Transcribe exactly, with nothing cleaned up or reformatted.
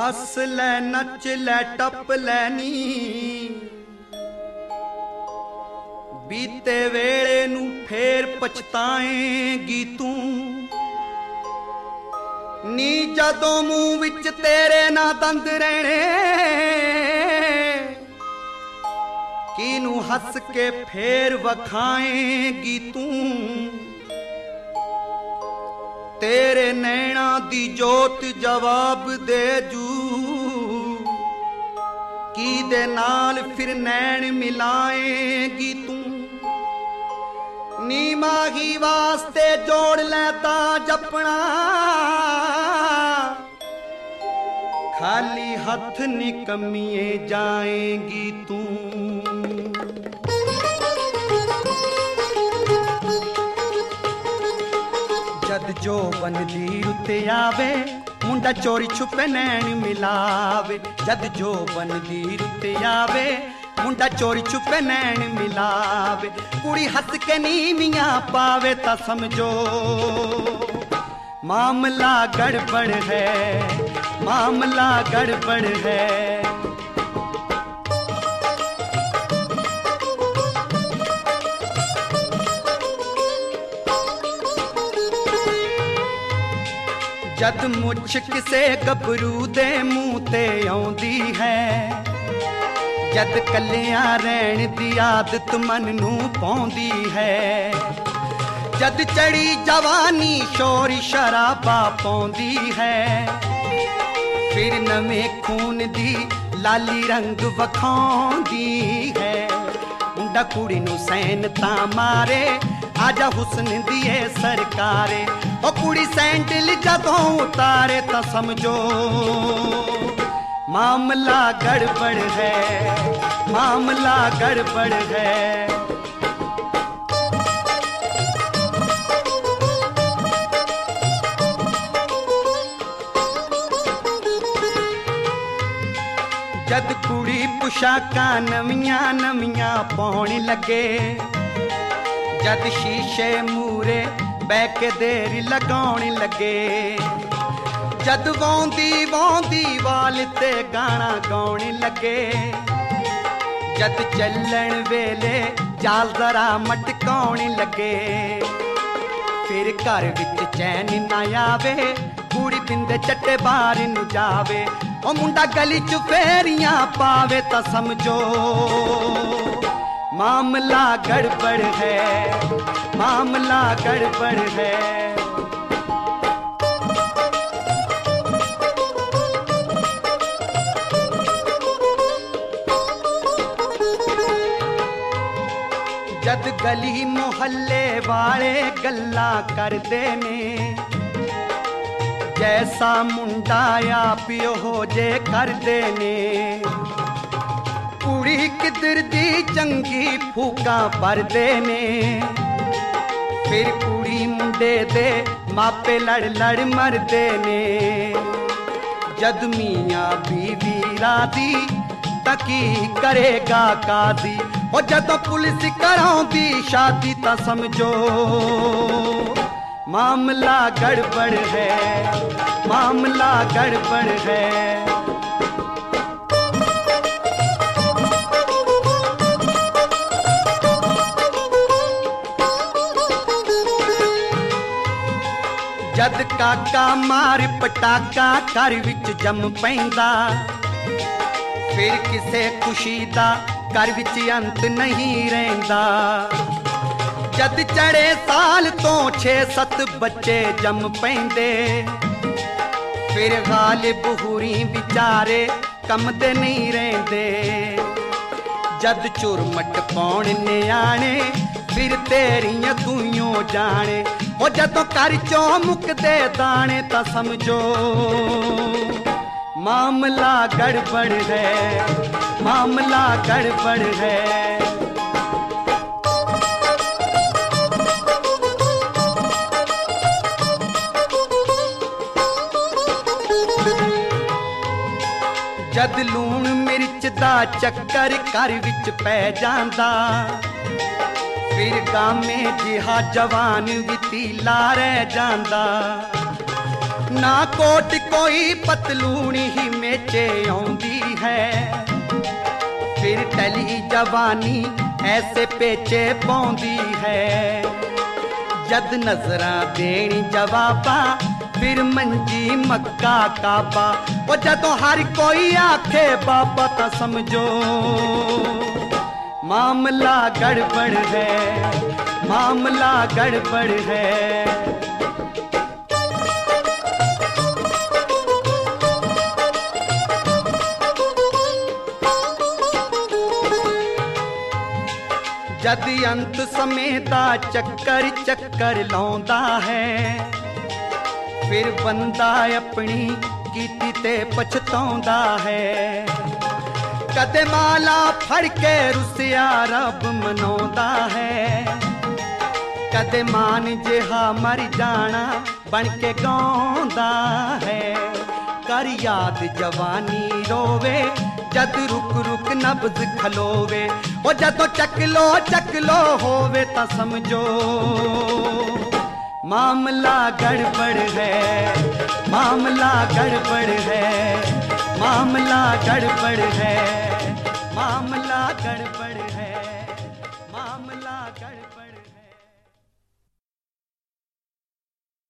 हस लै नच लै टप लैनी बीते वेले नू फेर पछताएगी तू नी जदों मूंह विच तेरे ना दंद रहने किनू हस के फेर वखाएगी तू तेरे नैना दी जोत जवाब दे जू की दे नाल फिर नैन मिलाएगी तू नी माही वास्ते जोड़ लेता जपना खाली हथ निकमिए जाएगी तू जद जो बन दी रुते आवे मुंडा चोरी छुपे नैन मिलावे जद जो बन दी रुते आवे मुंडा चोरी छुपे नैन मिलावे कुड़ी हंस के नीमियां पावे ता समझो मामला गड़बड़ है मामला गड़बड़ है जद मुछ किसे गबरू दे मुंह ते आउंदी है जद कलियां रहन दी आदत मन नू पौंदी है जद चढ़ी जवानी शोर शराबा पौंदी है फिर नवें खून दी लाली रंग वखाउंदी है मुंडा कुड़ी नू सैन ता मारे आजा हुस्न दिए सरकारे ओ कुड़ी सैंडल जदों उतारे ता समझो मामला गड़बड़ है मामला गड़बड़ है जद कुड़ी पुशाकां नवियां नवियां पाउण लगे जद शीशे मूरे बह के देर लगाउण लगे जद वौंदी वौंदी वाल ते गाना गाउण लगे जद चलण वेले जाल जरा मटकाउण लगे फिर घर विच चैन ना आवे कुड़ी बिंदे चट्टे बाहर नू जावे ओ मुंडा गली च फेरियां पावे ता समझो मामला गड़बड़ है मामला गड़बड़ है जद गली मोहल्ले वाले गल्ला करदे ने जैसा मुंडा या पियो हो जे करदे ने कुड़ी किधर दी चंगी फूका भरदे ने फिर कुड़ी मुंडे दे मापे लड़ लड़ मरदे ने जद मियां बीवी रादी तकी करेगा कादी ओ जदों पुलिस कराउंदी शादी ता समझो मामला गड़बड़ है मामला गड़बड़ है जद काका मार पटाका घर विच जम पैंदा फिर किसे खुशी दा घर विच अंत नहीं रहिंदा जद चढ़े साल तो छे सत बच्चे जम पैंदे फिर गालिब हुरी बिचारे कमदे नहीं रहिंदे जद चुरमट पौण न्याणे फिर तेरियां दूइयों जाने ओ जदों कर चो मुकदे दाने ता समझो मामला गड़बड़ है मामला गड़बड़ है जद लूण मिर्च दा चक्कर घर विच पै जांदा फिर गामे जिहा जवान भी तीला रह जांदा ना कोट कोई पतलूनी ही मेचे आउंदी है, फिर टली जवानी ऐसे पेचे पौंदी है। जद नजरा देनी जवाबा फिर मंजी मक्का काबा, ओ जदों हर कोई आखे बाबा ता समझो मामला गड़बड़ है, मामला गड़बड़ है। जद अंत समेता चक्कर चक्कर लाउंदा है, फिर बंदा अपनी कीती ते पछताउंदा है। कदे माला फड़ के रुसिया रब मनाउंदा है, कदे मान जिहा मर जाना बन के गाउंदा है। कर याद जवानी रोवे जद रुक रुक नब्ज खलोवे, ओ जदों चकलो चकलो होवे ता समझो मामला गड़बड़ है, मामला गड़बड़ है, मामला गड़बड़ है, मामला गड़बड़ है।